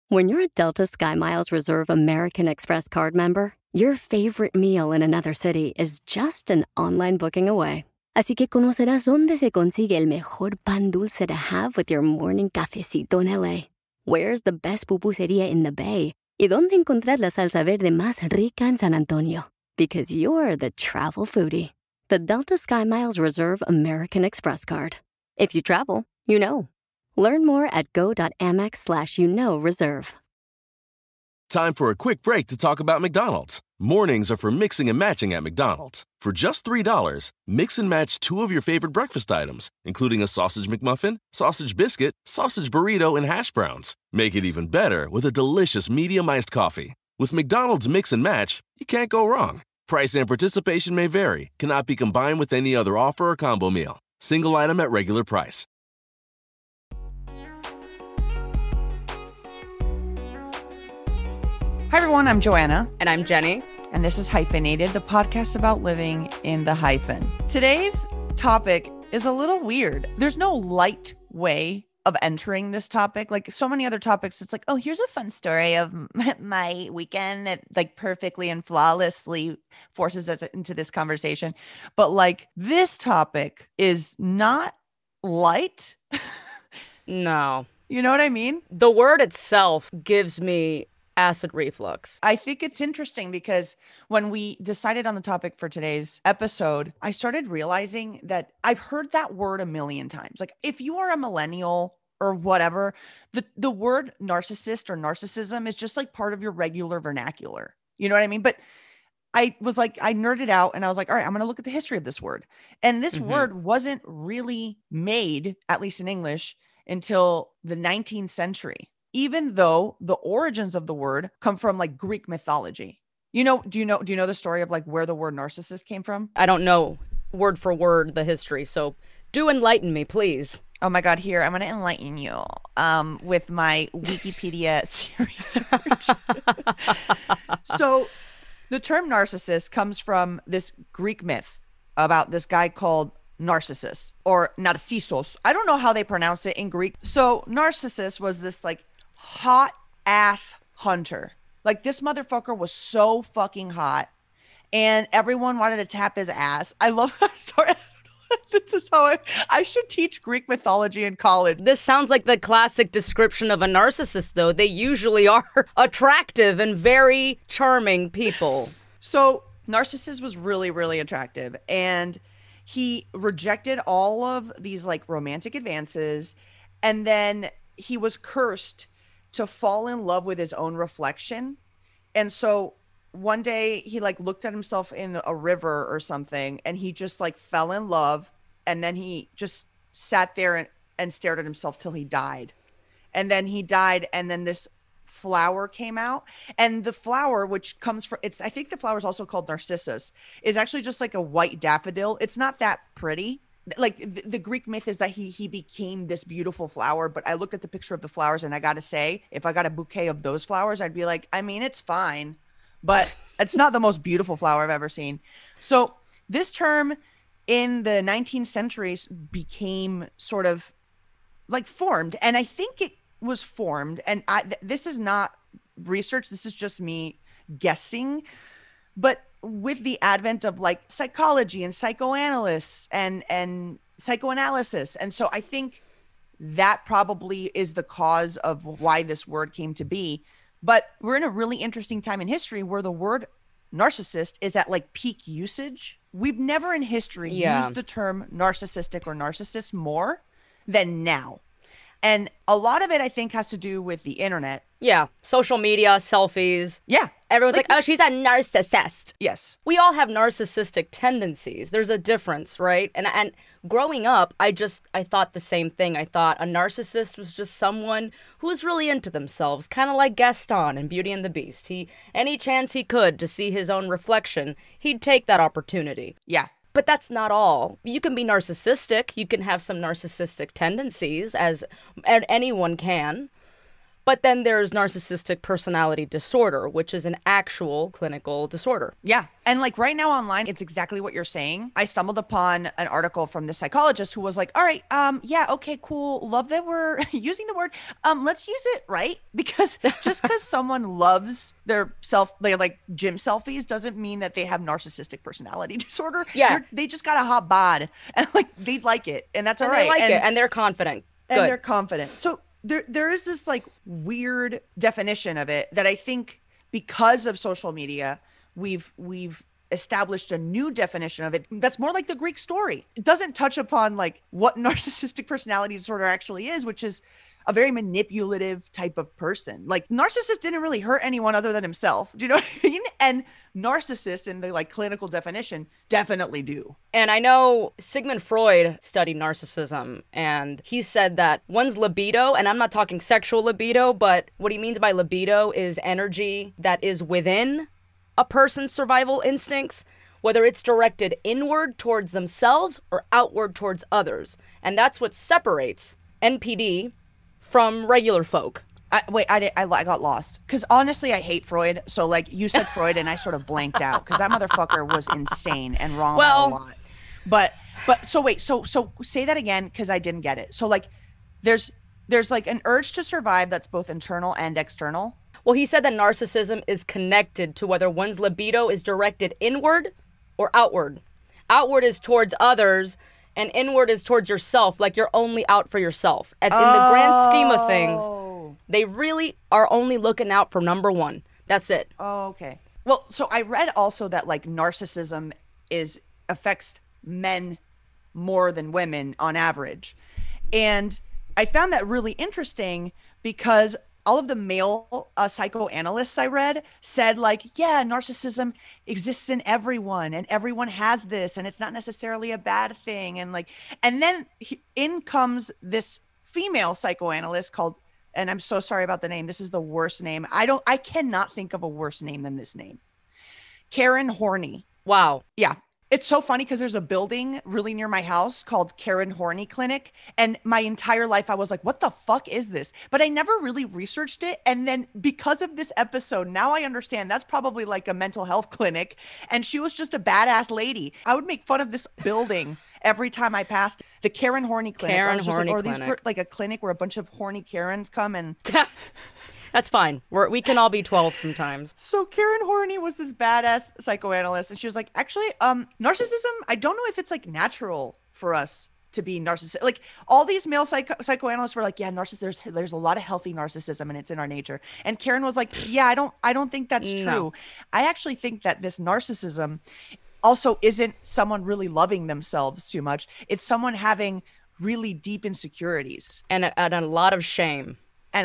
When you're a Delta SkyMiles Reserve American Express card member, your favorite meal in another city is just an online booking away. Así que conocerás dónde se consigue el mejor pan dulce to have with your morning cafecito en LA. Where's the best pupusería in the Bay? Y dónde encontrar la salsa verde más rica en San Antonio. Because you're the travel foodie. The Delta SkyMiles Reserve American Express card. If you travel, you know. Learn more at go.amex/reserve. Time for a quick break to talk about McDonald's. Mornings are for mixing and matching at McDonald's. For just $3, mix and match 2 of your favorite breakfast items, including a sausage McMuffin, sausage biscuit, sausage burrito, and hash browns. Make it even better with a delicious medium iced coffee. With McDonald's Mix and Match, you can't go wrong. Price and participation may vary, cannot be combined with any other offer or combo meal. Single item at regular price. Hi, everyone. I'm Joanna. And I'm Jenny. And this is Hyphenated, the podcast about living in the hyphen. Today's topic is a little weird. There's no light way of entering this topic. Like so many other topics, it's like, oh, here's a fun story of my weekend that like perfectly and flawlessly forces us into this conversation. But like this topic is not light. No. You know what I mean? The word itself gives me acid reflux. I think it's interesting because when we decided on the topic for today's episode, I started realizing that I've heard that word a million times. Like if you are a millennial or whatever, the word narcissist or narcissism is just like part of your regular vernacular. You know what I mean? But I was like, I nerded out and I was like, all right, I'm going to look at the history of this word. And this word wasn't really made, at least in English, until the 19th century. Even though the origins of the word come from like Greek mythology. Do you know the story of like where the word narcissist came from? I don't know word for word the history, so do enlighten me, please. Oh my God, here, I'm going to enlighten you with my Wikipedia research. So the term narcissist comes from this Greek myth about this guy called Narcissus or Narcissos. I don't know how they pronounce it in Greek. So Narcissus was this like hot ass hunter. Like this motherfucker was so fucking hot and everyone wanted to tap his ass. I love that story. This is how I should teach Greek mythology in college. This sounds like the classic description of a narcissist, though. They usually are attractive and very charming people. So Narcissus was really, really attractive and he rejected all of these like romantic advances. And then he was cursed to fall in love with his own reflection. And so one day he like looked at himself in a river or something and he just like fell in love. And then he just sat there and stared at himself till he died. And then he died. And then this flower came out, and the flower, which comes from, I think the flower is also called Narcissus, is actually just like a white daffodil. It's not that pretty. Like the Greek myth is that he became this beautiful flower, but I looked at the picture of the flowers and I got to say, if I got a bouquet of those flowers, I'd be like, I mean, it's fine, but it's not the most beautiful flower I've ever seen. So this term in the 19th centuries became sort of like formed. And I think it was formed, and this is not research, this is just me guessing, but with the advent of like psychology and psychoanalysts and psychoanalysis. And so I think that probably is the cause of why this word came to be. But we're in a really interesting time in history where the word narcissist is at like peak usage. We've never in history used the term narcissistic or narcissist more than now. And a lot of it, I think, has to do with the internet. Yeah. Social media, selfies. Yeah. Everyone's like, oh, she's a narcissist. Yes. We all have narcissistic tendencies. There's a difference, right? And growing up, I thought the same thing. I thought a narcissist was just someone who was really into themselves, kind of like Gaston in Beauty and the Beast. Any chance he could to see his own reflection, he'd take that opportunity. Yeah. But that's not all. You can be narcissistic. You can have some narcissistic tendencies, as anyone can. But then there's narcissistic personality disorder, which is an actual clinical disorder. Yeah. And like right now online, it's exactly what you're saying. I stumbled upon an article from the psychologist who was like, all right, yeah, okay, cool. Love that we're using the word. Let's use it right. Because just because someone loves their they like gym selfies doesn't mean that they have narcissistic personality disorder. Yeah. They just got a hot bod and like they like it. And that's all right. They like it and they're confident. And Good. they're confident. So there is this like weird definition of it that I think because of social media, we've established a new definition of it that's more like the Greek story. It doesn't touch upon like what narcissistic personality disorder actually is, which is a very manipulative type of person. Like narcissist didn't really hurt anyone other than himself. Do you know what I mean? And narcissist in the like clinical definition definitely do. And I know Sigmund Freud studied narcissism, and he said that one's libido, and I'm not talking sexual libido, but what he means by libido is energy that is within a person's survival instincts, whether it's directed inward towards themselves or outward towards others. And that's what separates NPD from regular folk. I got lost because honestly I hate Freud. So like you said Freud and I sort of blanked out because that motherfucker was insane and wrong about a lot. But so wait, so say that again because I didn't get it. So like there's like an urge to survive that's both internal and external. Well, he said that narcissism is connected to whether one's libido is directed inward or outward. Outward is towards others, and inward is towards yourself, like you're only out for yourself. And in the grand scheme of things, they really are only looking out for number one. That's it. Oh, okay. Well, so I read also that like narcissism affects men more than women on average. And I found that really interesting because all of the male psychoanalysts I read said like, yeah, narcissism exists in everyone and everyone has this and it's not necessarily a bad thing. And like, and then in comes this female psychoanalyst called, and I'm so sorry about the name. This is the worst name. I cannot think of a worse name than this name. Karen Horney. Wow. Yeah. It's so funny because there's a building really near my house called Karen Horney Clinic. And my entire life I was like, what the fuck is this? But I never really researched it. And then because of this episode, now I understand that's probably like a mental health clinic. And she was just a badass lady. I would make fun of this building every time I passed the Karen Horney Clinic. Karen Horney Clinic. These were like a clinic where a bunch of horny Karens come and... That's fine. We can all be 12 sometimes. So Karen Horney was this badass psychoanalyst, and she was like, actually, narcissism, I don't know if it's like natural for us to be narcissistic. Like all these male psychoanalysts were like, yeah, there's a lot of healthy narcissism and it's in our nature. And Karen was like, yeah, I don't think that's true. No. I actually think that this narcissism also isn't someone really loving themselves too much. It's someone having really deep insecurities. And a lot of shame.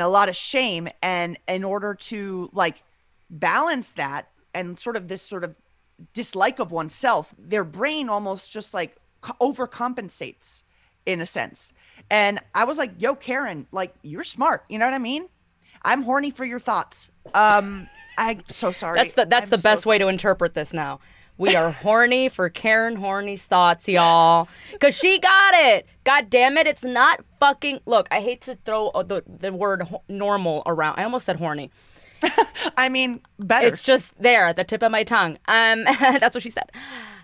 And in order to like balance that and sort of dislike of oneself, their brain almost just like overcompensates in a sense. And I was like, yo, Karen, like you're smart. You know what I mean? I'm horny for your thoughts. I'm so sorry. That's the best way to interpret this now. We are horny for Karen Horney's thoughts, y'all. Because she got it. God damn it. It's not fucking... Look, I hate to throw the word normal around. I almost said horny. I mean, better. It's just there at the tip of my tongue. That's what she said.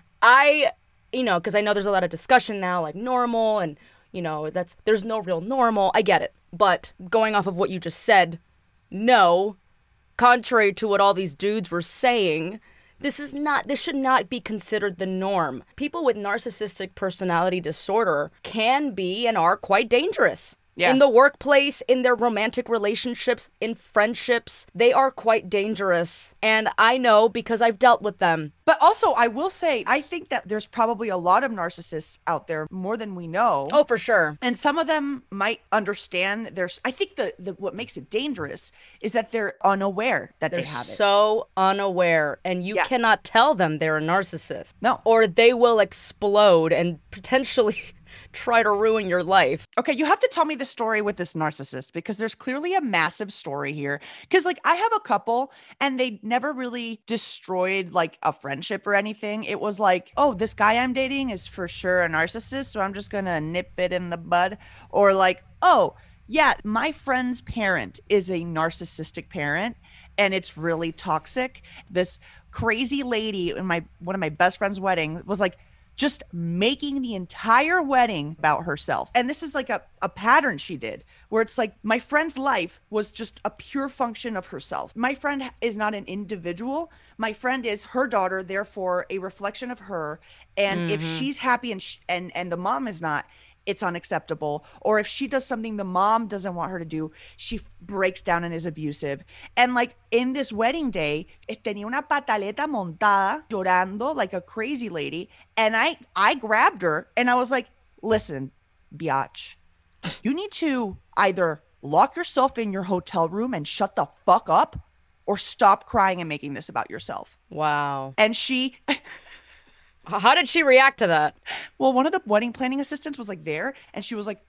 Because I know there's a lot of discussion now, like normal, and, there's no real normal. I get it. But going off of what you just said, no, contrary to what all these dudes were saying... This should not be considered the norm. People with narcissistic personality disorder can be and are quite dangerous. Yeah. In the workplace, in their romantic relationships, in friendships, they are quite dangerous. And I know because I've dealt with them. But also, I will say, I think that there's probably a lot of narcissists out there, more than we know. Oh, for sure. And some of them might understand. I think what makes it dangerous is that they're unaware that they have it. They're so unaware. And you cannot tell them they're a narcissist. No. Or they will explode and potentially... try to ruin your life. Okay, you have to tell me the story with this narcissist because there's clearly a massive story here. Because like I have a couple and they never really destroyed like a friendship or anything. It was like, oh, this guy I'm dating is for sure a narcissist, so I'm just gonna nip it in the bud. Or like, oh, Yeah, my friend's parent is a narcissistic parent, and it's really toxic. This crazy lady in one of my best friend's wedding was like just making the entire wedding about herself. And this is like a pattern she did where it's like my friend's life was just a pure function of herself. My friend is not an individual. My friend is her daughter, therefore a reflection of her. And if she's happy and the mom is not, it's unacceptable. Or if she does something the mom doesn't want her to do, she breaks down and is abusive. And like in this wedding day, tenía una pataleta montada, llorando like a crazy lady. And I grabbed her and I was like, listen, biatch, you need to either lock yourself in your hotel room and shut the fuck up or stop crying and making this about yourself. Wow. And she... How did she react to that? Well, one of the wedding planning assistants was like there and she was like,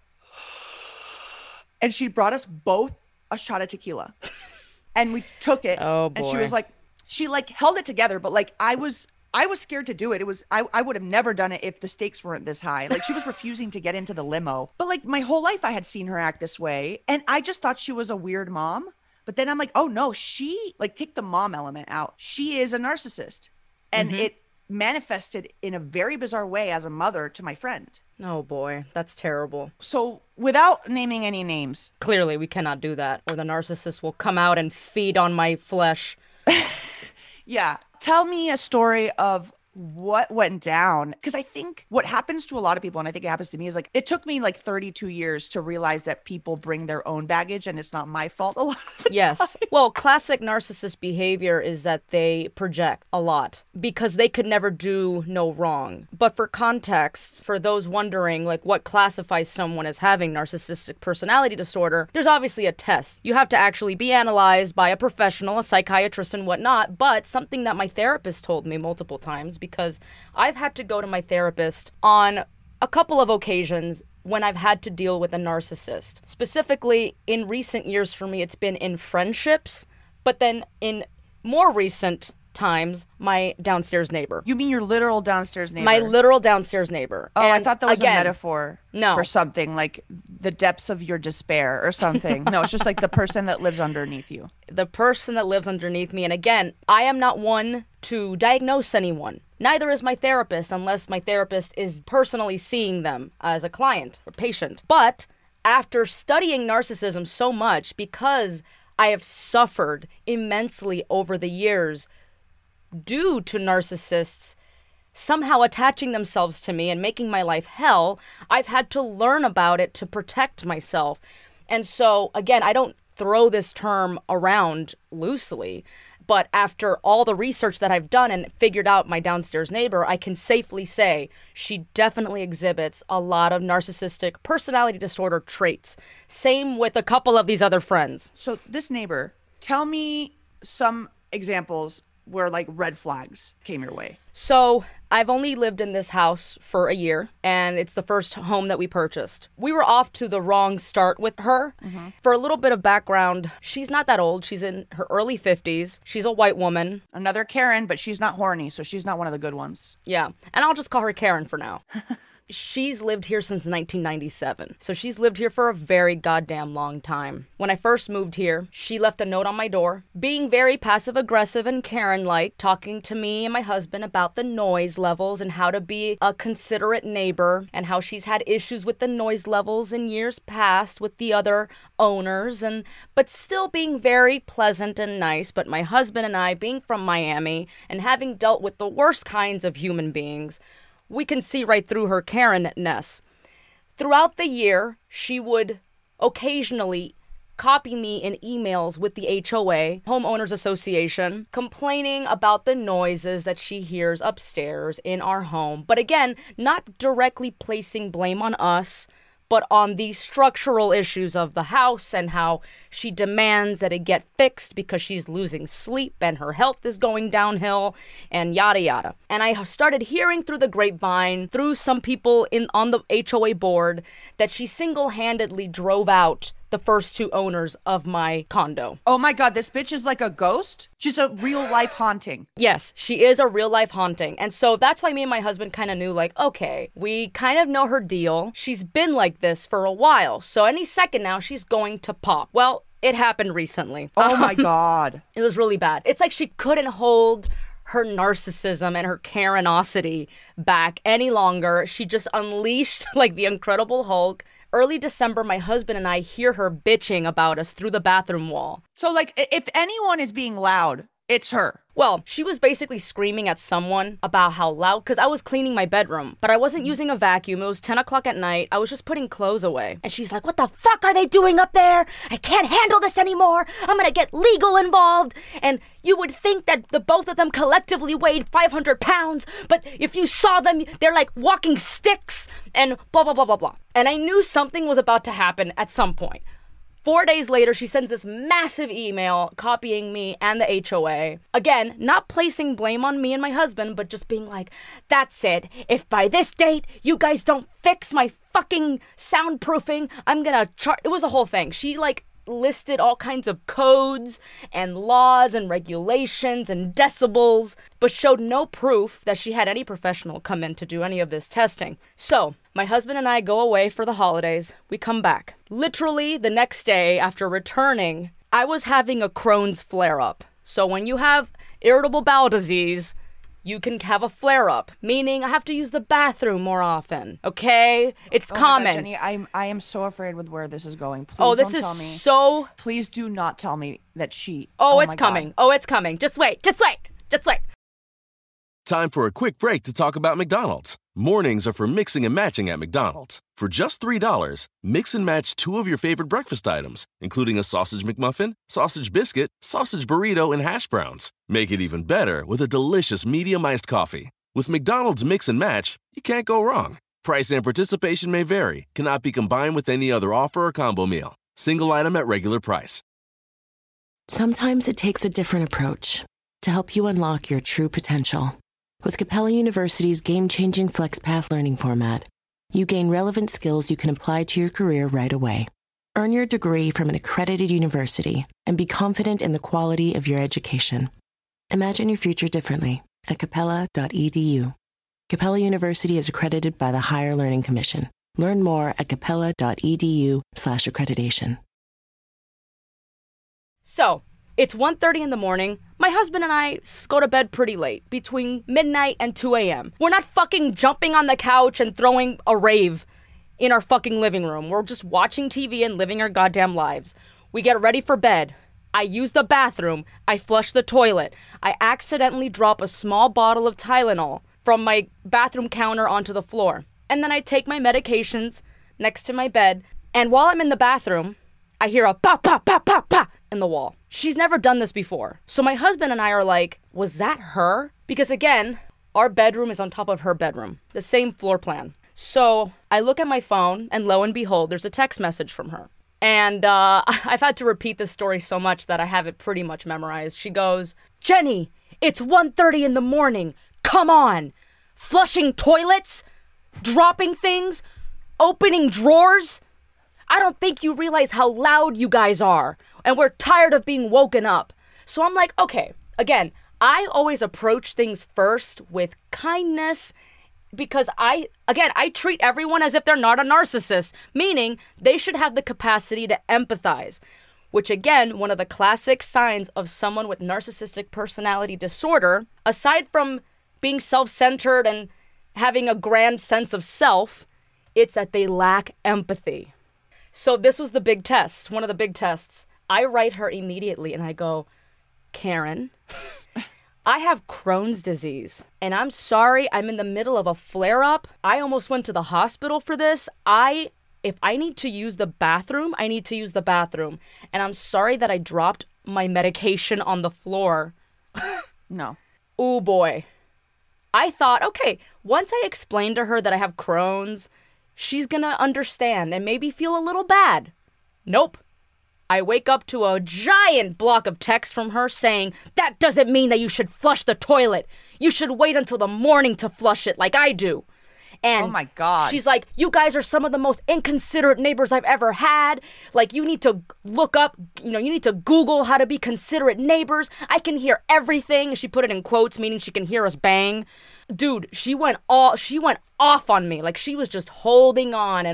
and she brought us both a shot of tequila and we took it. Oh boy. And she was like, she like held it together, but like I was scared to do it. It was, I would have never done it if the stakes weren't this high. Like she was refusing to get into the limo, but like my whole life I had seen her act this way. And I just thought she was a weird mom. But then I'm like, oh no, she like take the mom element out. She is a narcissist and it manifested in a very bizarre way as a mother to my friend. Oh boy, that's terrible. So without naming any names. Clearly we cannot do that or the narcissist will come out and feed on my flesh. Yeah. Tell me a story of what went down. Because I think what happens to a lot of people, and I think it happens to me, is like it took me like 32 years to realize that people bring their own baggage and it's not my fault a lot of the Yes. time. Well, classic narcissist behavior is that they project a lot because they could never do no wrong. But for context, for those wondering like what classifies someone as having narcissistic personality disorder, there's obviously a test. You have to actually be analyzed by a professional, a psychiatrist and whatnot, but something that my therapist told me multiple times because I've had to go to my therapist on a couple of occasions when I've had to deal with a narcissist. Specifically, in recent years for me, it's been in friendships, but then in more recent times, my downstairs neighbor. You mean your literal downstairs neighbor? My literal downstairs neighbor. Oh, And I thought that was again, a metaphor for something like the depths of your despair or something. No, it's just like the person that lives underneath you. The person that lives underneath me. And again, I am not one to diagnose anyone. Neither is my therapist unless my therapist is personally seeing them as a client or patient. But after studying narcissism so much, because I have suffered immensely over the years due to narcissists somehow attaching themselves to me and making my life hell, I've had to learn about it to protect myself. And so, again, I don't throw this term around loosely, but after all the research that I've done and figured out my downstairs neighbor, I can safely say she definitely exhibits a lot of narcissistic personality disorder traits. Same with a couple of these other friends. So this neighbor, tell me some examples where like red flags came your way. So I've only lived in this house for a year, and it's the first home that we purchased. We were off to the wrong start with her. For a little bit of background, she's not that old. She's in her early 50s. She's a white woman. Another Karen, but she's not horny, so she's not one of the good ones. Yeah, and I'll just call her Karen for now. She's lived here since 1997, so she's lived here for a very goddamn long time. When I first moved here, she left a note on my door, being very passive-aggressive and Karen-like, talking to me and my husband about the noise levels and how to be a considerate neighbor, and how she's had issues with the noise levels in years past with the other owners, but still being very pleasant and nice. But my husband and I, being from Miami and having dealt with the worst kinds of human beings, we can see right through her Karen-ness. Throughout the year, she would occasionally copy me in emails with the HOA, Homeowners Association, complaining about the noises that she hears upstairs in our home. But again, not directly placing blame on us, but on the structural issues of the house and how she demands that it get fixed because she's losing sleep and her health is going downhill and yada yada. And I started hearing through the grapevine, through some people on the HOA board, that she single-handedly drove out the first two owners of my condo. Oh my God, this bitch is like a ghost? She's a real life haunting. Yes, she is a real life haunting. And so that's why me and my husband kind of knew, like, okay, we kind of know her deal. She's been like this for a while. So any second now, she's going to pop. Well, it happened recently. Oh my God. It was really bad. It's like she couldn't hold her narcissism and her Karenosity back any longer. She just unleashed like the Incredible Hulk. Early December, my husband and I hear her bitching about us through the bathroom wall. So like if anyone is being loud, it's her. Well, she was basically screaming at someone about how loud, because I was cleaning my bedroom, but I wasn't using a vacuum. It was 10 o'clock at night. I was just putting clothes away. And she's like, what the fuck are they doing up there? I can't handle this anymore. I'm gonna get legal involved. And you would think that the both of them collectively weighed 500 pounds, but if you saw them, they're like walking sticks and blah, blah, blah, blah, blah. And I knew something was about to happen at some point. 4 days later, she sends this massive email copying me and the HOA. Again, not placing blame on me and my husband, but just being like, that's it. If by this date you guys don't fix my fucking soundproofing, I'm gonna charge. It was a whole thing. She like listed all kinds of codes and laws and regulations and decibels, but showed no proof that she had any professional come in to do any of this testing. So my husband and I go away for the holidays. We come back. Literally the next day after returning, I was having a Crohn's flare-up. So when you have irritable bowel disease, you can have a flare-up, meaning I have to use the bathroom more often, okay? It's common. My God, Jenny, I am so afraid with where this is going. Please this don't is tell me. so... Please do not tell me that she... Oh, it's my coming. God. Oh, it's coming. Just wait. Just wait. Just wait. Time for a quick break to talk about McDonald's. Mornings are for mixing and matching at McDonald's. For just $3, mix and match two of your favorite breakfast items, including a sausage McMuffin, sausage biscuit, sausage burrito, and hash browns. Make it even better with a delicious medium-iced coffee. With McDonald's Mix and Match, you can't go wrong. Price and participation may vary. Cannot be combined with any other offer or combo meal. Single item at regular price. Sometimes it takes a different approach to help you unlock your true potential. With Capella University's game-changing FlexPath learning format, you gain relevant skills you can apply to your career right away. Earn your degree from an accredited university and be confident in the quality of your education. Imagine your future differently at capella.edu. Capella University is accredited by the Higher Learning Commission. Learn more at capella.edu/accreditation. So, it's 1:30 in the morning. My husband and I go to bed pretty late, between midnight and 2 a.m. We're not fucking jumping on the couch and throwing a rave in our fucking living room. We're just watching TV and living our goddamn lives. We get ready for bed. I use the bathroom. I flush the toilet. I accidentally drop a small bottle of Tylenol from my bathroom counter onto the floor. And then I take my medications next to my bed. And while I'm in the bathroom, I hear a pa, pa, pa, pa, pa in the wall. She's never done this before. So my husband and I are like, was that her? Because again, our bedroom is on top of her bedroom, the same floor plan. So I look at my phone and lo and behold, there's a text message from her. And I've had to repeat this story so much that I have it pretty much memorized. She goes, Jenny, it's 1:30 in the morning. Come on. Flushing toilets, dropping things, opening drawers. I don't think you realize how loud you guys are. And we're tired of being woken up. So I'm like, okay, again, I always approach things first with kindness because I treat everyone as if they're not a narcissist, meaning they should have the capacity to empathize, which again, one of the classic signs of someone with narcissistic personality disorder, aside from being self-centered and having a grand sense of self, it's that they lack empathy. So this was the big test, one of the big tests. I write her immediately and I go, Karen, I have Crohn's disease and I'm sorry I'm in the middle of a flare-up. I almost went to the hospital for this. If I need to use the bathroom, I need to use the bathroom. And I'm sorry that I dropped my medication on the floor. No. Ooh, boy. I thought, okay, once I explained to her that I have Crohn's, she's gonna understand and maybe feel a little bad. Nope. I wake up to a giant block of text from her saying, that doesn't mean that you should flush the toilet. You should wait until the morning to flush it like I do. And oh my God. she's like, you guys are some of the most inconsiderate neighbors I've ever had. Like, you need to look up, you need to Google how to be considerate neighbors. I can hear everything. She put it in quotes, meaning she can hear us bang. Dude, she went off on me. Like, she was just holding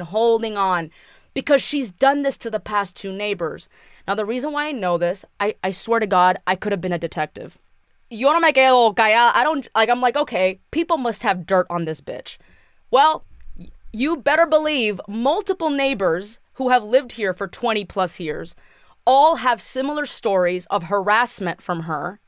on because she's done this to the past 2 neighbors. Now, the reason why I know this, I swear to God, I could have been a detective. Yo no me quedo callada. I'm like, okay, people must have dirt on this bitch. Well, you better believe multiple neighbors who have lived here for 20 plus years all have similar stories of harassment from her,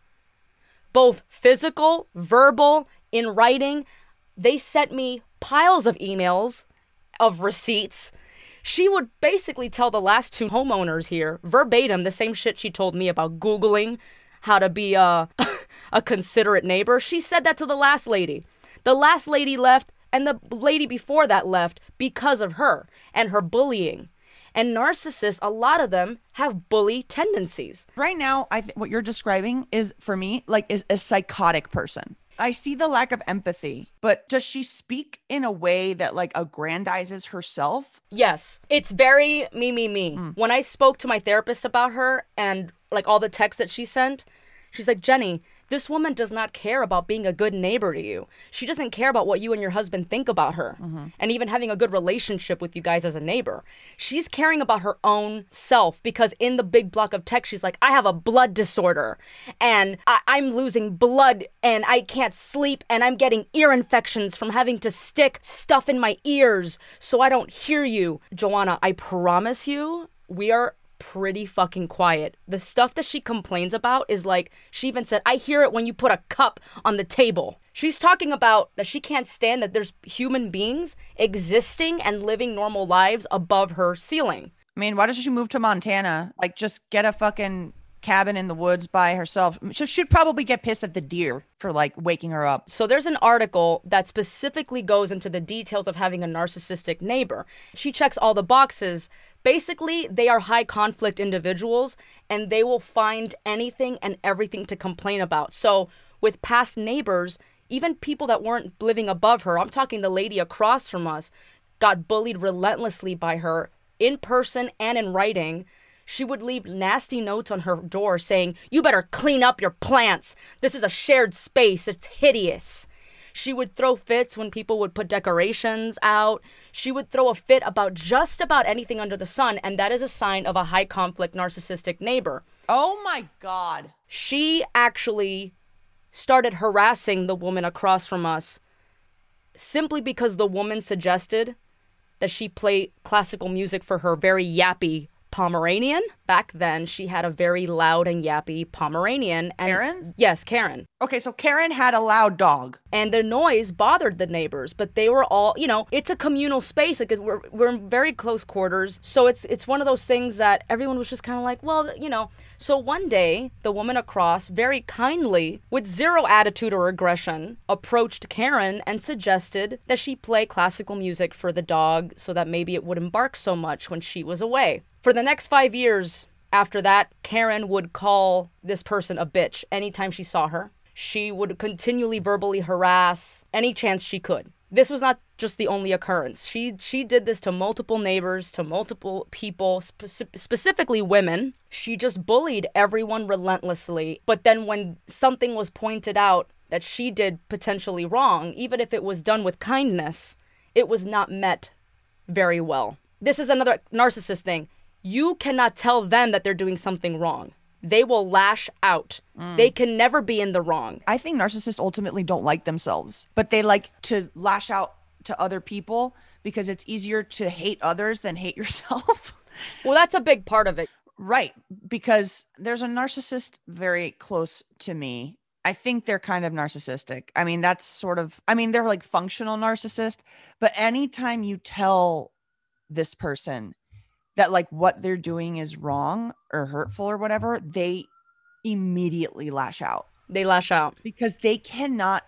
both physical, verbal, in writing. They sent me piles of emails of receipts. She would basically tell the last 2 homeowners here verbatim the same shit she told me about Googling how to be a considerate neighbor. She said that to the last lady. The last lady left, and the lady before that left because of her and her bullying. And narcissists, a lot of them have bully tendencies. Right now, what you're describing is, for me, like, is a psychotic person. I see the lack of empathy, but does she speak in a way that, like, aggrandizes herself? Yes. It's very me. When I spoke to my therapist about her and, like, all the texts that she sent, she's like, Jenny, this woman does not care about being a good neighbor to you. She doesn't care about what you and your husband think about her, and even having a good relationship with you guys as a neighbor. She's caring about her own self, because in the big block of text, she's like, I have a blood disorder, and I'm losing blood, and I can't sleep, and I'm getting ear infections from having to stick stuff in my ears so I don't hear you. Joanna, I promise you, we are pretty fucking quiet. The stuff that she complains about is like, she even said, I hear it when you put a cup on the table. She's talking about that she can't stand that there's human beings existing and living normal lives above her ceiling. I mean, why doesn't she move to Montana? Like, just get a fucking cabin in the woods by herself. She'd probably get pissed at the deer for, like, waking her up. So there's an article that specifically goes into the details of having a narcissistic neighbor. She checks all the boxes. Basically, they are high conflict individuals, and they will find anything and everything to complain about. So with past neighbors, even people that weren't living above her, I'm talking the lady across from us, got bullied relentlessly by her in person and in writing. She would leave nasty notes on her door saying, you better clean up your plants. This is a shared space. It's hideous. She would throw fits when people would put decorations out. She would throw a fit about just about anything under the sun, and that is a sign of a high conflict narcissistic neighbor. Oh my God. She actually started harassing the woman across from us simply because the woman suggested that she play classical music for her very yappy Pomeranian. Back then, she had a very loud and yappy Pomeranian. And Karen? Yes, Karen. Okay, so Karen had a loud dog. And the noise bothered the neighbors, but they were all, it's a communal space. Like, we're in very close quarters. So it's one of those things that everyone was just kind of like, well, So one day, the woman across very kindly, with zero attitude or aggression, approached Karen and suggested that she play classical music for the dog so that maybe it wouldn't bark so much when she was away. For the next 5 years after that, Karen would call this person a bitch anytime she saw her. She would continually verbally harass any chance she could. This was not just the only occurrence. She did this to multiple neighbors, to multiple people, specifically women. She just bullied everyone relentlessly. But then when something was pointed out that she did potentially wrong, even if it was done with kindness, it was not met very well. This is another narcissist thing. You cannot tell them that they're doing something wrong. They will lash out. They can never be in the wrong. I think narcissists ultimately don't like themselves, but they like to lash out to other people because it's easier to hate others than hate yourself. Well, that's a big part of it. Right. Because there's a narcissist very close to me. I think they're kind of narcissistic. I mean, they're like functional narcissist, but anytime you tell this person that, like, what they're doing is wrong or hurtful or whatever, they immediately lash out. They lash out because they cannot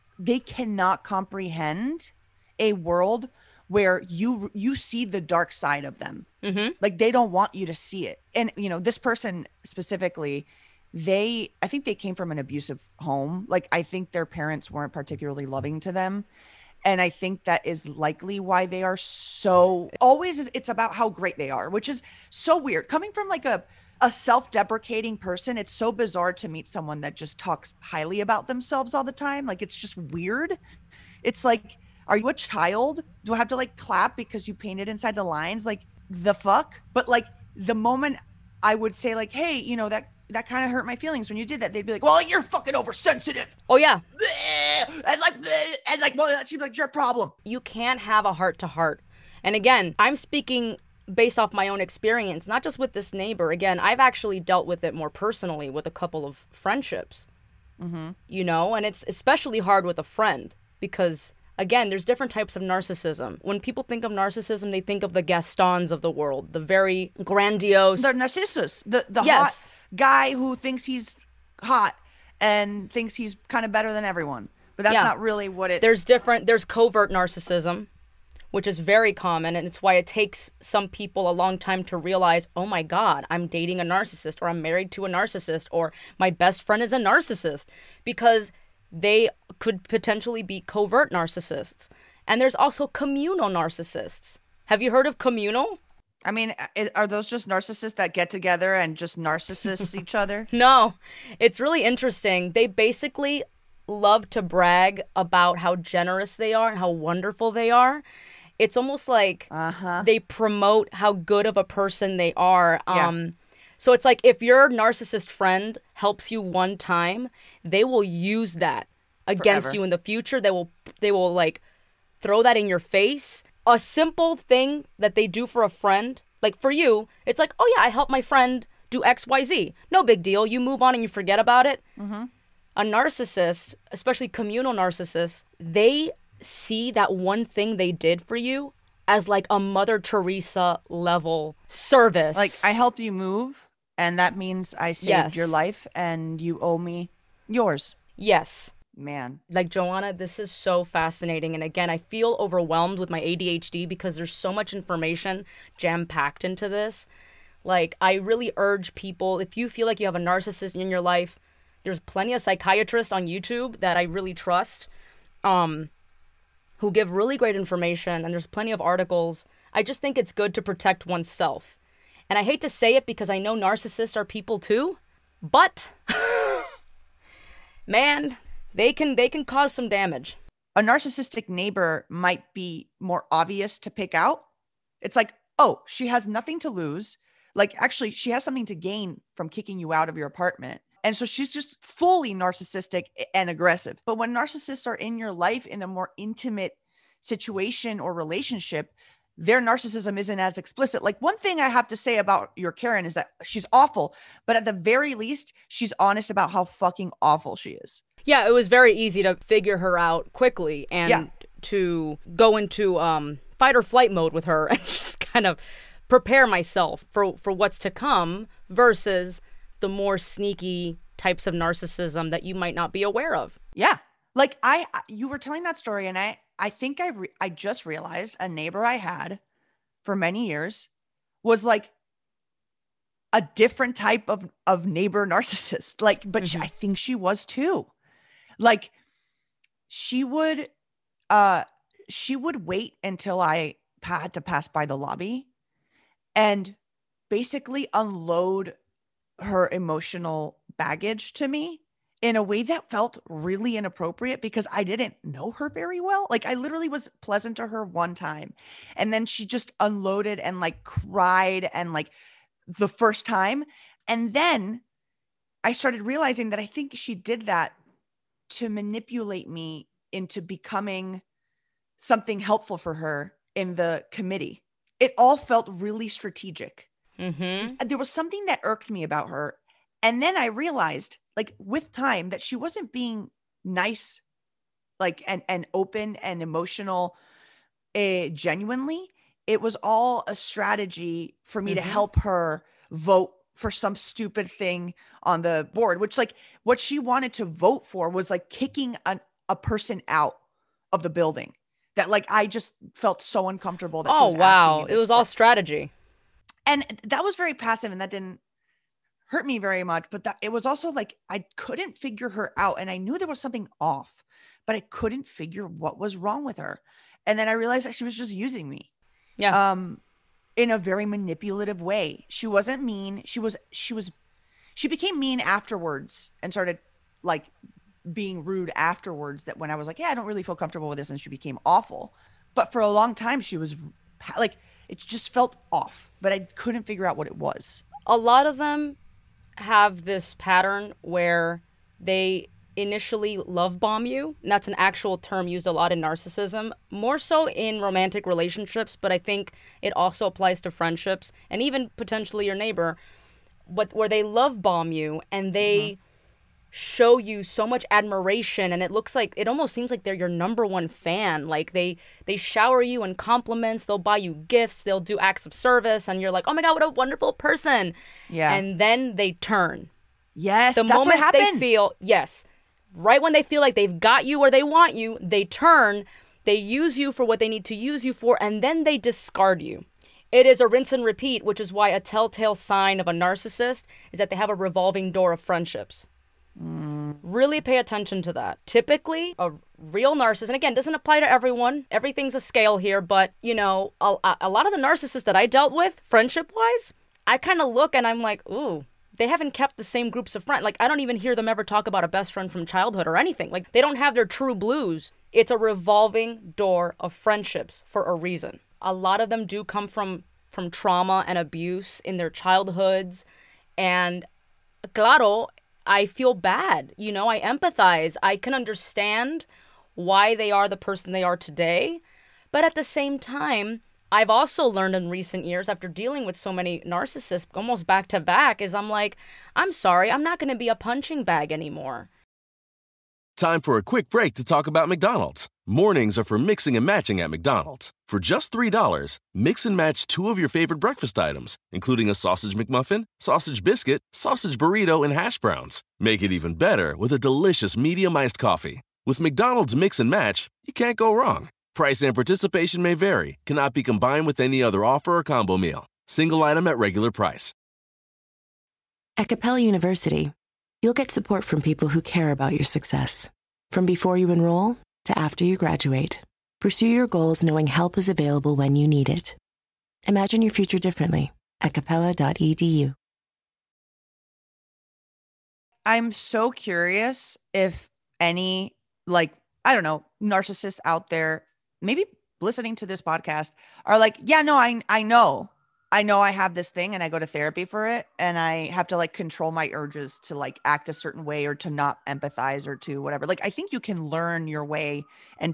comprehend a world where you see the dark side of them. Mm-hmm. Like, they don't want you to see it. And, this person specifically, I think they came from an abusive home. Like, I think their parents weren't particularly loving to them. And I think that is likely why they are so it's about how great they are, which is so weird. Coming from like a self-deprecating person, it's so bizarre to meet someone that just talks highly about themselves all the time. Like, it's just weird. It's like, are you a child? Do I have to like clap because you painted inside the lines? Like, the fuck? But like, the moment I would say like, hey, you know, that kind of hurt my feelings when you did that, they'd be like, well, you're fucking oversensitive. Oh yeah. And like, well, that seems like your problem. You can't have a heart to heart. And again, I'm speaking based off my own experience, not just with this neighbor. Again, I've actually dealt with it more personally with a couple of friendships, you know, and it's especially hard with a friend because, again, there's different types of narcissism. When people think of narcissism, they think of the Gastons of the world, the very grandiose. The Narcissus, the Yes. hot guy who thinks he's hot and thinks he's kind of better than everyone. But that's not really what it... There's covert narcissism, which is very common, and it's why it takes some people a long time to realize, oh my God, I'm dating a narcissist, or I'm married to a narcissist, or my best friend is a narcissist, because they could potentially be covert narcissists. And there's also communal narcissists. Have you heard of communal? I mean, are those just narcissists that get together and just narcissists each other? No, it's really interesting. They basically love to brag about how generous they are and how wonderful they are. It's almost like they promote how good of a person they are. So it's like if your narcissist friend helps you one time, they will use that against Forever. you in the future. They will like throw that in your face. A simple thing that they do for a friend, like for you, it's like, oh yeah, I helped my friend do XYZ. No big deal. You move on and you forget about it. A narcissist, especially communal narcissists, they see that one thing they did for you as like a Mother Teresa level service. Like, I helped you move, and that means I saved your life, and you owe me yours. Yes. Man. Like, Joanna, this is so fascinating. And again, I feel overwhelmed with my ADHD because there's so much information jam-packed into this. Like, I really urge people, if you feel like you have a narcissist in your life, there's plenty of psychiatrists on YouTube that I really trust, who give really great information, and there's plenty of articles. I just think it's good to protect oneself. And I hate to say it because I know narcissists are people too, but man, they can cause some damage. A narcissistic neighbor might be more obvious to pick out. It's like, oh, she has nothing to lose. Like, actually, she has something to gain from kicking you out of your apartment. And so she's just fully narcissistic and aggressive. But when narcissists are in your life in a more intimate situation or relationship, their narcissism isn't as explicit. Like, one thing I have to say about your Karen is that she's awful, but at the very least, she's honest about how fucking awful she is. Yeah, it was very easy to figure her out quickly and to go into fight or flight mode with her and just kind of prepare myself for what's to come versus the more sneaky types of narcissism that you might not be aware of. Yeah. Like, you were telling that story, and I think I just realized a neighbor I had for many years was like a different type of neighbor narcissist. Like, but I think she was too. Like, she would wait until I had to pass by the lobby and basically unload her emotional baggage to me in a way that felt really inappropriate because I didn't know her very well. Like, I literally was pleasant to her one time, and then she just unloaded and like cried and like the first time. And then I started realizing that I think she did that to manipulate me into becoming something helpful for her in the committee. It all felt really strategic. There was something that irked me about her. And then I realized, like, with time, that she wasn't being nice, like, and open and emotional genuinely. It was all a strategy for me to help her vote for some stupid thing on the board, which, like, what she wanted to vote for was like kicking a person out of the building that, like, I just felt so uncomfortable that she was asking me It was all strategy. And that was very passive, and that didn't hurt me very much. But it was also like I couldn't figure her out, and I knew there was something off. but I couldn't figure what was wrong with her. And then I realized that she was just using me. Yeah. In a very manipulative way. She wasn't mean. She became mean afterwards and started like being rude afterwards, that when I was like, yeah, I don't really feel comfortable with this, and she became awful. But for a long time she was like, it just felt off, but I couldn't figure out what it was. A lot of them have this pattern where they initially love bomb you, and that's an actual term used a lot in narcissism, more so in romantic relationships, but I think it also applies to friendships and even potentially your neighbor, but where they love bomb you and they show you so much admiration, and it almost seems like they're your number one fan. Like they shower you in compliments, they'll buy you gifts, they'll do acts of service, and you're like, oh my God, what a wonderful person. Yeah. And then they turn. Yes, the that's moment what happened. they feel, yes, right when they feel like they've got you or they want you, they turn, they use you for what they need to use you for, and then they discard you. It is a rinse and repeat, which is why a telltale sign of a narcissist is that they have a revolving door of friendships. Really pay attention to that. Typically, a real narcissist, and again, doesn't apply to everyone. Everything's a scale here, but, you know, a lot of the narcissists that I dealt with, friendship-wise, I kind of look and I'm like, ooh, they haven't kept the same groups of friends. Like, I don't even hear them ever talk about a best friend from childhood or anything. Like, they don't have their true blues. It's a revolving door of friendships for a reason. A lot of them do come from trauma and abuse in their childhoods. And, claro, I feel bad. You know, I empathize. I can understand why they are the person they are today. But at the same time, I've also learned in recent years, after dealing with so many narcissists almost back to back, is I'm like, I'm sorry, I'm not going to be a punching bag anymore. Time for a quick break to talk about McDonald's. Mornings are for mixing and matching at McDonald's. For just $3, mix and match 2 of your favorite breakfast items, including a sausage McMuffin, sausage biscuit, sausage burrito, and hash browns. Make it even better with a delicious medium iced coffee. With McDonald's Mix and Match, you can't go wrong. Price and participation may vary. Cannot be combined with any other offer or combo meal. Single item at regular price. At Capella University, you'll get support from people who care about your success. From before you enroll to after you graduate, pursue your goals knowing help is available when you need it. Imagine your future differently at capella.edu. I'm so curious if any, like, I don't know, narcissists out there, maybe listening to this podcast, are like, yeah, no, I know I have this thing and I go to therapy for it, and I have to like control my urges to like act a certain way or to not empathize or to whatever. Like, I think you can learn your way and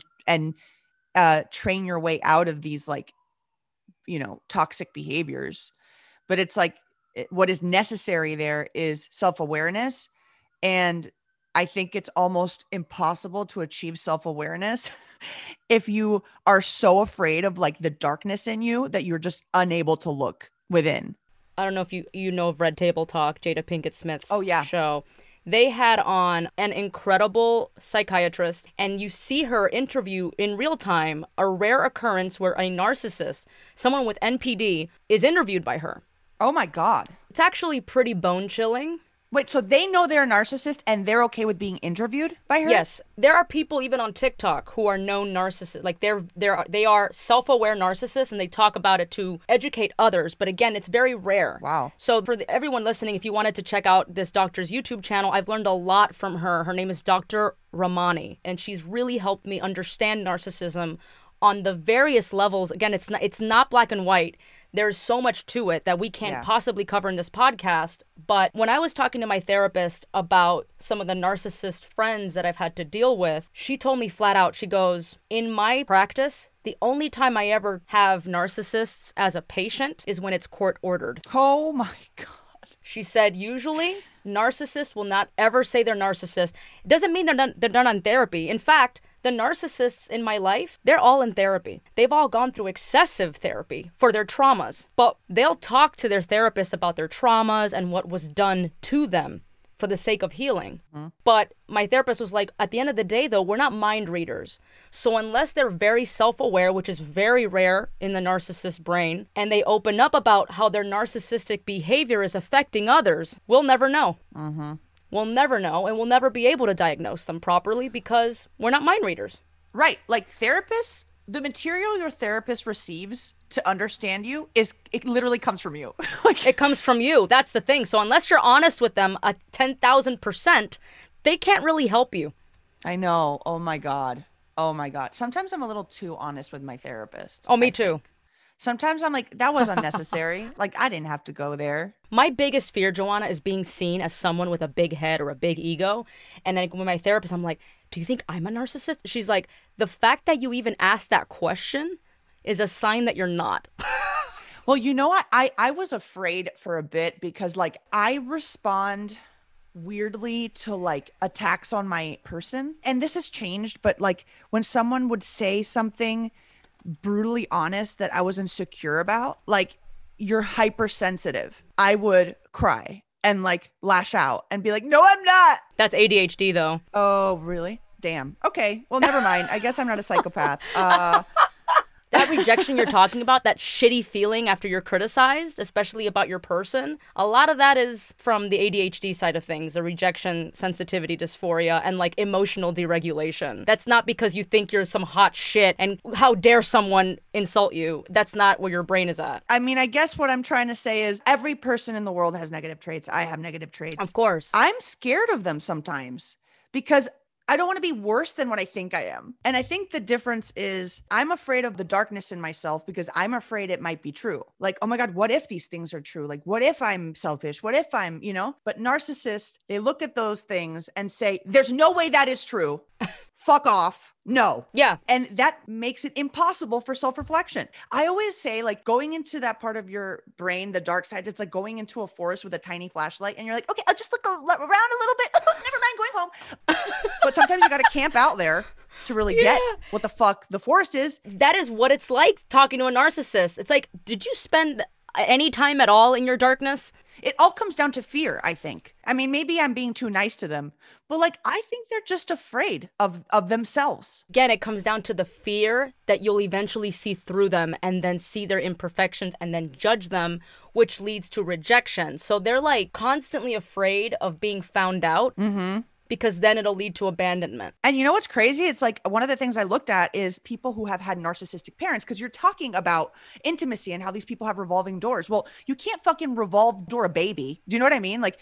train your way out of these, like, you know, toxic behaviors. But it's like, what is necessary there is self-awareness. And I think it's almost impossible to achieve self-awareness if you are so afraid of like the darkness in you that you're just unable to look within. I don't know if you know of Red Table Talk, Jada Pinkett Smith's show. They had on an incredible psychiatrist, and you see her interview in real time, a rare occurrence where a narcissist, someone with NPD, is interviewed by her. Oh my God. It's actually pretty bone-chilling. Wait, so they know they're a narcissist and they're okay with being interviewed by her? Yes. There are people even on TikTok who are known narcissists. Like, they are self-aware narcissists, and they talk about it to educate others. But again, it's very rare. Wow. So for everyone listening, if you wanted to check out this doctor's YouTube channel, I've learned a lot from her. Her name is Dr. Ramani, and she's really helped me understand narcissism on the various levels. Again, it's not black and white. There's so much to it that we can't possibly cover in this podcast. But when I was talking to my therapist about some of the narcissist friends that I've had to deal with, she told me flat out, she goes, in my practice, the only time I ever have narcissists as a patient is when it's court ordered. Oh my God. She said, usually, narcissists will not ever say they're narcissists. It doesn't mean they're done on therapy. In fact, the narcissists in my life, they're all in therapy. They've all gone through excessive therapy for their traumas. But they'll talk to their therapist about their traumas and what was done to them for the sake of healing. Mm-hmm. But my therapist was like, at the end of the day, though, we're not mind readers. So unless they're very self-aware, which is very rare in the narcissist brain, and they open up about how their narcissistic behavior is affecting others, we'll never know. Mm-hmm. we'll never know, and we'll never be able to diagnose them properly because we're not mind readers. Right. Like therapists, the material your therapist receives to understand you it literally comes from you. Like, It comes from you. That's the thing. So unless you're honest with them 10,000%, they can't really help you. I know. Oh my God. Oh my God. Sometimes I'm a little too honest with my therapist. Oh, me too. Sometimes I'm like, that was unnecessary. Like, I didn't have to go there. My biggest fear, Joanna, is being seen as someone with a big head or a big ego. And then with my therapist, I'm like, do you think I'm a narcissist? She's like, the fact that you even asked that question is a sign that you're not. Well, you know what? I was afraid for a bit because, like, I respond weirdly to, like, attacks on my person. And this has changed, but, like, when someone would say something brutally honest that I was insecure about, like, you're hypersensitive, I would cry and, like, lash out and be like, no, I'm not. That's ADHD, though. Oh, really? Damn. Okay. Well, never mind. I guess I'm not a psychopath. That rejection you're talking about, that shitty feeling after you're criticized, especially about your person, a lot of that is from the ADHD side of things, the rejection, sensitivity, dysphoria, and like emotional deregulation. That's not because you think you're some hot shit and how dare someone insult you. That's not where your brain is at. I mean, I guess what I'm trying to say is every person in the world has negative traits. I have negative traits. Of course. I'm scared of them sometimes because I don't want to be worse than what I think I am. And I think the difference is I'm afraid of the darkness in myself because I'm afraid it might be true. Like, oh my God, what if these things are true? Like, what if I'm selfish? What if I'm, but narcissists, they look at those things and say, there's no way that is true. Fuck off. No. Yeah. And that makes it impossible for self-reflection. I always say, like, going into that part of your brain, the dark side, it's like going into a forest with a tiny flashlight and you're like, okay, I'll just look around a little bit. Never mind, going home. But sometimes you got to camp out there to really get what the fuck the forest is. That is what it's like talking to a narcissist. It's like, did you spend any time at all in your darkness? It all comes down to fear, I think. I mean, maybe I'm being too nice to them, but like, I think they're just afraid of themselves. Again, it comes down to the fear that you'll eventually see through them and then see their imperfections and then judge them, which leads to rejection. So they're like constantly afraid of being found out. Mm-hmm. Because then it'll lead to abandonment. And you know what's crazy? It's like one of the things I looked at is people who have had narcissistic parents, because you're talking about intimacy and how these people have revolving doors. Well, you can't fucking revolve door a baby. Do you know what I mean? Like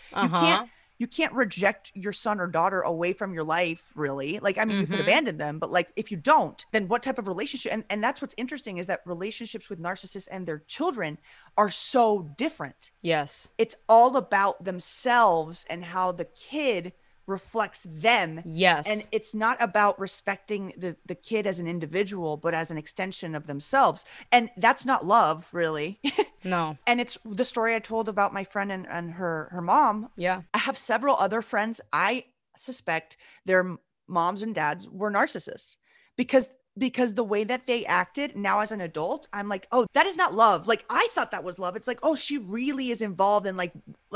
you can't reject your son or daughter away from your life, really. Like, I mean, you could abandon them, but like, if you don't, then what type of relationship? And that's what's interesting is that relationships with narcissists and their children are so different. Yes. It's all about themselves and how the kid reflects them. Yes. And it's not about respecting the kid as an individual, but as an extension of themselves. And that's not love, really. No. And it's the story I told about my friend and her mom. Yeah. I have several other friends. I suspect their moms and dads were narcissists because the way that they acted now as an adult, I'm like, oh, that is not love. Like, I thought that was love. It's like, oh, she really is involved in like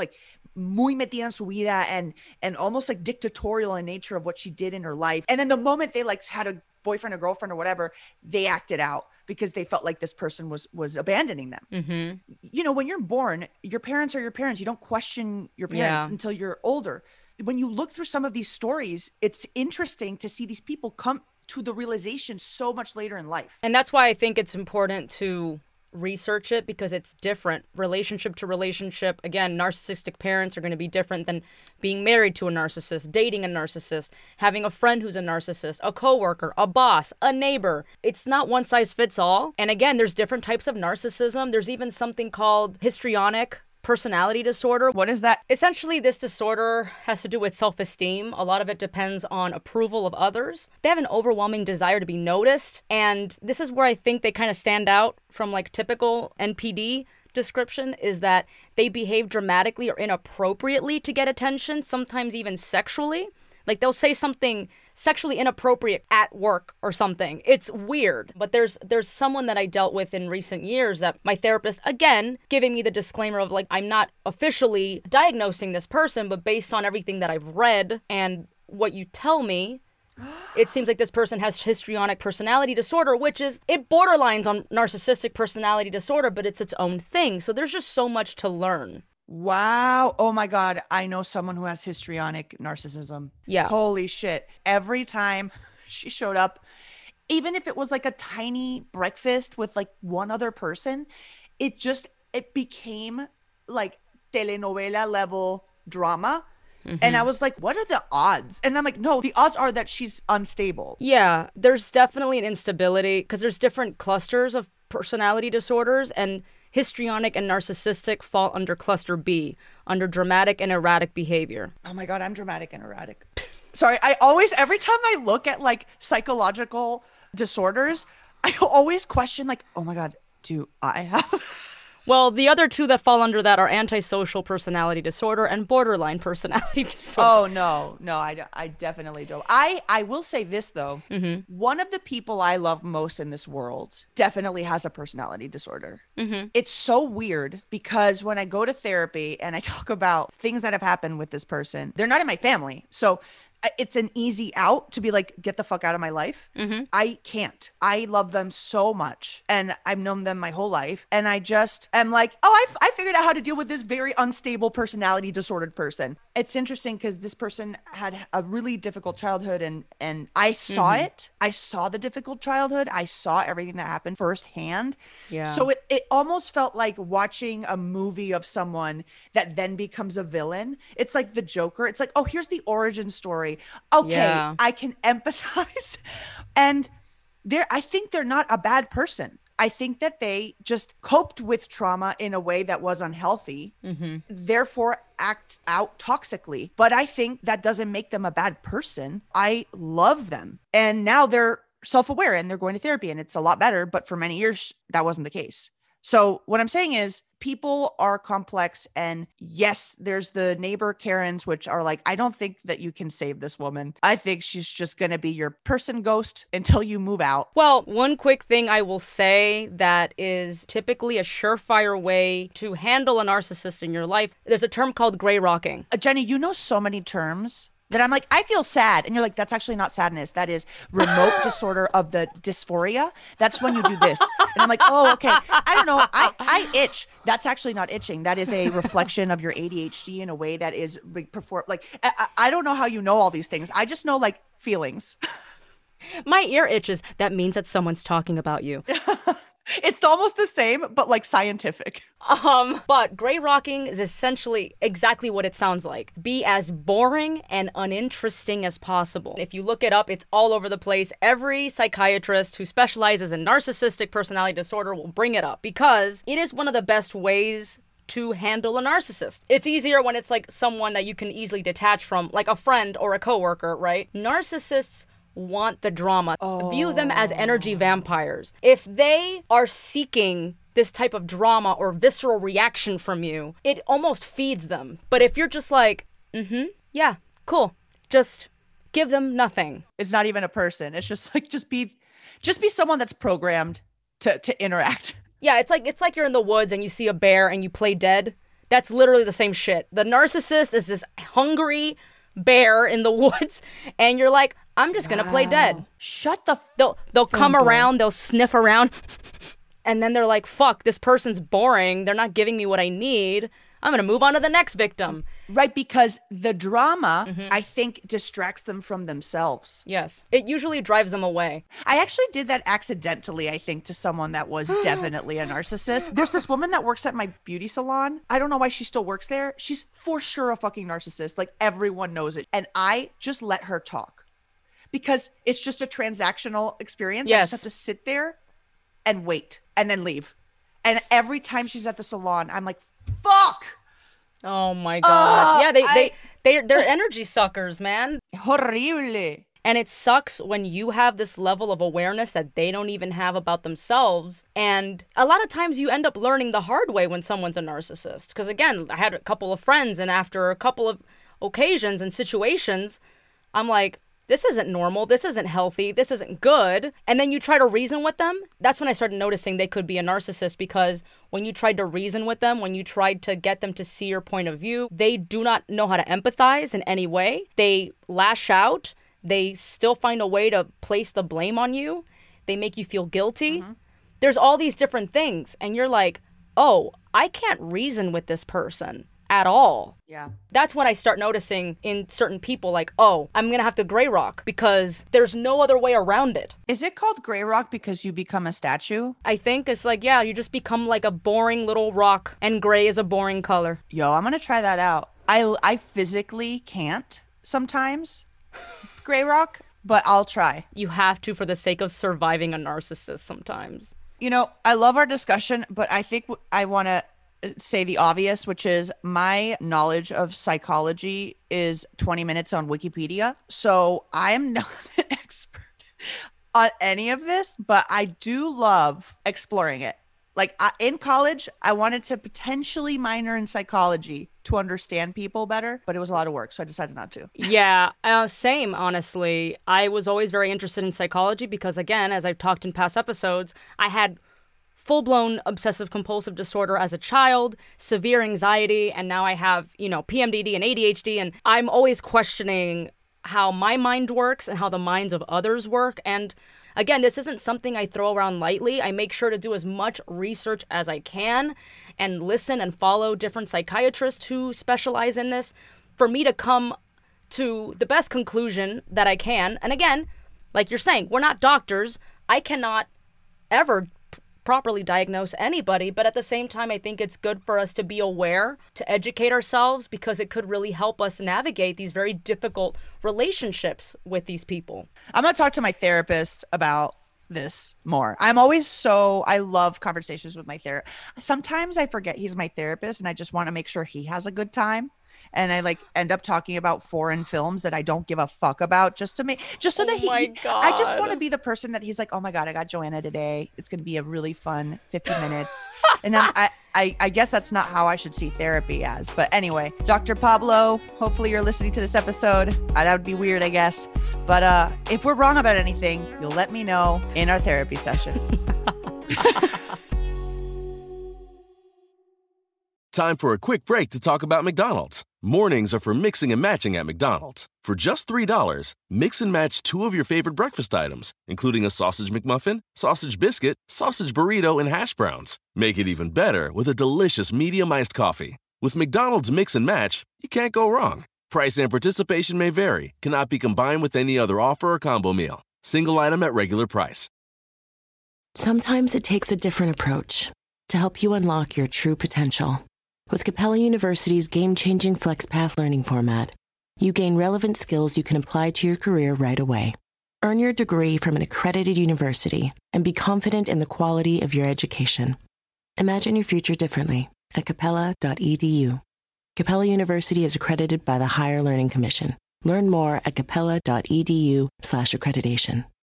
muy metida en su vida and almost like dictatorial in nature of what she did in her life. And then the moment they like had a boyfriend or girlfriend or whatever, they acted out because they felt like this person was abandoning them. Mm-hmm. When you're born, your parents are your parents. You don't question your parents until you're older. When you look through some of these stories, it's interesting to see these people come to the realization so much later in life. And that's why I think it's important to research it, because it's different relationship to relationship. Again, narcissistic parents are going to be different than being married to a narcissist, dating a narcissist, having a friend who's a narcissist, a coworker, a boss, a neighbor. It's not one size fits all. And again, there's different types of narcissism. There's even something called histrionic personality disorder. What is that? Essentially, this disorder has to do with self-esteem. A lot of it depends on approval of others. They have an overwhelming desire to be noticed. And this is where I think they kind of stand out from like typical NPD description, is that they behave dramatically or inappropriately to get attention, sometimes even sexually. Like they'll say something sexually inappropriate at work or something. It's weird. But there's someone that I dealt with in recent years that my therapist, again, giving me the disclaimer of like, I'm not officially diagnosing this person, but based on everything that I've read and what you tell me, it seems like this person has histrionic personality disorder, which is, it borderlines on narcissistic personality disorder, but it's its own thing. So there's just so much to learn. Wow. Oh my God. I know someone who has histrionic narcissism. Yeah. Holy shit. Every time she showed up, even if it was like a tiny breakfast with like one other person, it became like telenovela level drama. And I was like, what are the odds? And I'm like, no, the odds are that she's unstable. Yeah, there's definitely an instability because there's different clusters of personality disorders, and histrionic and narcissistic fall under cluster B, under dramatic and erratic behavior. Oh my God, I'm dramatic and erratic. Sorry, every time I look at like psychological disorders, I always question like, oh my God, do I have... Well, the other two that fall under that are antisocial personality disorder and borderline personality disorder. Oh, no, I definitely don't. I will say this, though. One of the people I love most in this world definitely has a personality disorder. It's so weird because when I go to therapy and I talk about things that have happened with this person, they're not in my family. So it's an easy out to be like, get the fuck out of my life. I can't. I love them so much and I've known them my whole life. And I just am like, oh, I figured out how to deal with this very unstable personality disordered person. It's interesting because this person had a really difficult childhood and I saw it. I saw the difficult childhood. I saw everything that happened firsthand. Yeah. So it almost felt like watching a movie of someone that then becomes a villain. It's like the Joker. It's like, oh, here's the origin story. Okay, Yeah. I can empathize. And I think they're not a bad person. I think that they just coped with trauma in a way that was unhealthy, therefore act out toxically. But I think that doesn't make them a bad person. I love them. And now they're self-aware and they're going to therapy and it's a lot better. But for many years, that wasn't the case. So what I'm saying is people are complex. And yes, there's the neighbor Karens, which are like, I don't think that you can save this woman. I think she's just going to be your person ghost until you move out. Well, one quick thing I will say that is typically a surefire way to handle a narcissist in your life. There's a term called gray rocking. Jenny, you know so many terms that I'm like, I feel sad. And you're like, that's actually not sadness. That is remote disorder of the dysphoria. That's when you do this. And I'm like, oh, okay. I don't know. I itch. That's actually not itching. That is a reflection of your ADHD in a way that is I don't know how you know all these things. I just know like feelings. My ear itches. That means that someone's talking about you. It's almost the same, but like scientific. But gray rocking is essentially exactly what it sounds like. Be as boring and uninteresting as possible. If you look it up, it's all over the place. Every psychiatrist who specializes in narcissistic personality disorder will bring it up because it is one of the best ways to handle a narcissist. It's easier when it's like someone that you can easily detach from, like a friend or a coworker, right? Narcissists want the drama. View them as energy vampires. If they are seeking this type of drama or visceral reaction from you, it almost feeds them. But if you're just like, yeah, cool, just give them nothing. It's not even a person. It's just like, just be someone that's programmed to interact. Yeah, it's like you're in the woods and you see a bear and you play dead. That's literally the same shit. The narcissist is this hungry bear in the woods and you're like, I'm just gonna play dead. Shut the They'll come around, they'll sniff around, and then they're like, fuck, this person's boring. They're not giving me what I need. I'm gonna move on to the next victim. Right, because the drama, I think, distracts them from themselves. Yes. It usually drives them away. I actually did that accidentally, I think, to someone that was definitely a narcissist. There's this woman that works at my beauty salon. I don't know why she still works there. She's for sure a fucking narcissist. Like, everyone knows it. And I just let her talk. Because it's just a transactional experience. Yes. I just have to sit there and wait and then leave. And every time she's at the salon, I'm like, fuck. Oh my God. Yeah, they're energy suckers, man. Horrible. And it sucks when you have this level of awareness that they don't even have about themselves. And a lot of times you end up learning the hard way when someone's a narcissist. Because again, I had a couple of friends and after a couple of occasions and situations, I'm like, this isn't normal, this isn't healthy, this isn't good. And then you try to reason with them. That's when I started noticing they could be a narcissist because when you tried to reason with them, when you tried to get them to see your point of view, they do not know how to empathize in any way. They lash out. They still find a way to place the blame on you. They make you feel guilty. There's all these different things. And you're like, oh, I can't reason with this person. at all. Yeah. That's when I start noticing in certain people, like, oh, I'm going to have to gray rock because there's no other way around it. Is it called gray rock because you become a statue? I think it's like, yeah, you just become like a boring little rock, and gray is a boring color. Yo, I'm going to try that out. I physically can't sometimes gray rock, but I'll try. You have to for the sake of surviving a narcissist sometimes. You know, I love our discussion, but I think I want to say the obvious, which is my knowledge of psychology is 20 minutes on Wikipedia. So I am not an expert on any of this, but I do love exploring it. Like in college, I wanted to potentially minor in psychology to understand people better, but it was a lot of work, so I decided not to. Yeah, same, honestly. I was always very interested in psychology because, again, as I've talked in past episodes, I had full-blown obsessive-compulsive disorder as a child, severe anxiety, and now I have, PMDD and ADHD, and I'm always questioning how my mind works and how the minds of others work. And again, this isn't something I throw around lightly. I make sure to do as much research as I can and listen and follow different psychiatrists who specialize in this for me to come to the best conclusion that I can. And again, like you're saying, we're not doctors. I cannot ever properly diagnose anybody, but at the same time, I think it's good for us to be aware, to educate ourselves, because it could really help us navigate these very difficult relationships with these people. I'm going to talk to my therapist about this more. I love conversations with my therapist. Sometimes I forget he's my therapist and I just want to make sure he has a good time. And I end up talking about foreign films that I don't give a fuck about just so that I just want to be the person that he's like, oh my God, I got Joanna today. It's going to be a really fun 50 minutes. And then I guess that's not how I should see therapy as. But anyway, Dr. Pablo, hopefully you're listening to this episode. That would be weird, I guess. But if we're wrong about anything, you'll let me know in our therapy session. Time for a quick break to talk about McDonald's. Mornings are for mixing and matching at McDonald's. For just $3, mix and match 2 of your favorite breakfast items, including a sausage McMuffin, sausage biscuit, sausage burrito, and hash browns. Make it even better with a delicious medium iced coffee. With McDonald's Mix and Match, you can't go wrong. Price and participation may vary. Cannot be combined with any other offer or combo meal. Single item at regular price. Sometimes it takes a different approach to help you unlock your true potential. With Capella University's game-changing FlexPath learning format, you gain relevant skills you can apply to your career right away. Earn your degree from an accredited university and be confident in the quality of your education. Imagine your future differently at capella.edu. Capella University is accredited by the Higher Learning Commission. Learn more at capella.edu/accreditation.